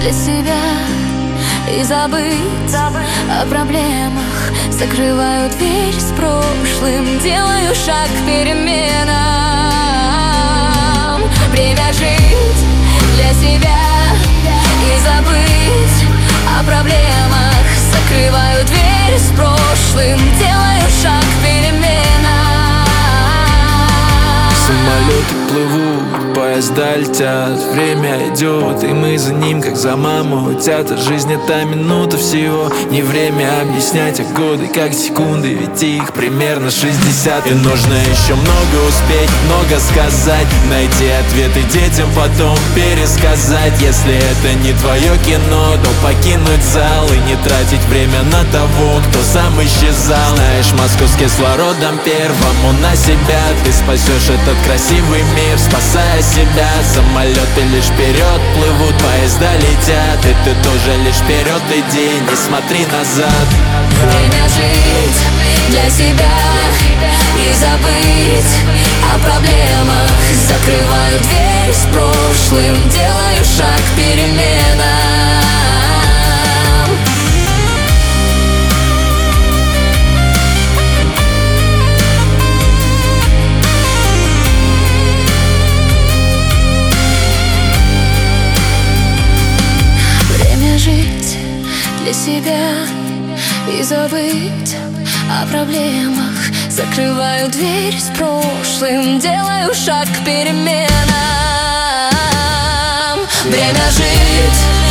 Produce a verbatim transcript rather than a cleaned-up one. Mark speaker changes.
Speaker 1: для себя и забыть о проблемах. Закрываю дверь с прошлым, делаю шаг к переменам. Время жить для себя и забыть о проблемах. Закрываю дверь с прошлым, делаю шаг к переменам.
Speaker 2: Самолеты плывут, поезда летят, время идет, и мы за ним, как за маму. Театр, жизнь — это минута всего. Не время объяснять, а годы как секунды, ведь их примерно шестьдесят. И нужно еще много успеть, много сказать, найти ответы детям, потом пересказать. Если это не твое кино, то покинуть зал и не тратить время на того, кто сам исчезал. Знаешь, Москву с кислородом первому на себя. Ты спасешь этот красивый мир, спасая себя. Самолеты лишь вперед плывут, поезда летят, и ты тоже лишь вперед иди, не смотри назад.
Speaker 1: Время жить для себя и забыть о проблемах. Закрываю дверь с прошлым, делаю шаг к переменам. Жить для себя и забыть о проблемах. Закрываю дверь с прошлым, делаю шаг к переменам. Время жить